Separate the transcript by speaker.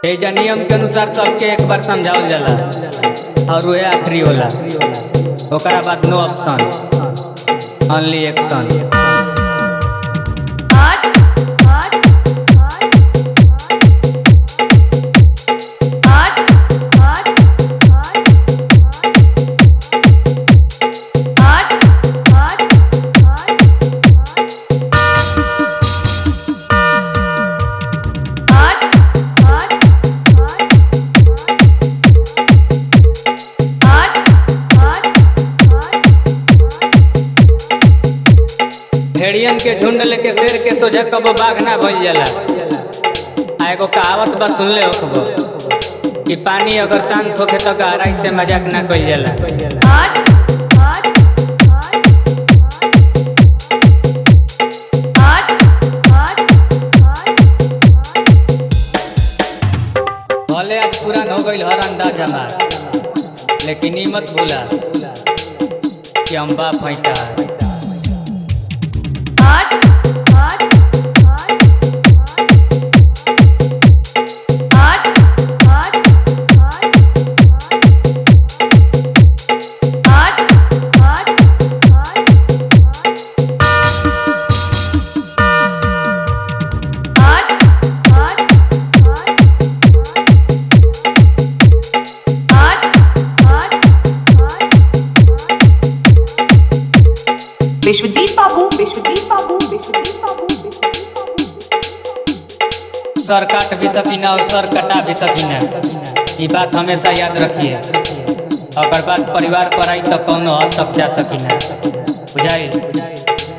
Speaker 1: एजा नियम के अनुसार सबके एक बार समझावल जाला और वह आखिरी होला। ओकरा बाद नो ऑप्शन, ओनली एक्शन। भेड़ियन के झुंड लेके शेर के सोझा कबो बाघ ना भइल जाला। आ एगो कहावत बा सुनले होखबो कि पानी अगर शांत होखे तो गहराई से मजाक ना कइल जाला। भले आज पुरान हो गइल हर अंदाज हमार, लेकिन ई मत भूला कि हम बाप हई तार।
Speaker 2: विश्वजीत बाबू, विश्वजीत बाबू, विश्वजीत बाबू।
Speaker 1: सर काट भी सकीना और सर कटा भी सकीना, ये बात हमेशा याद रखिए। अगर बात परिवार पर आई तो कौनो हद तक जा सकीना, बुझाइल।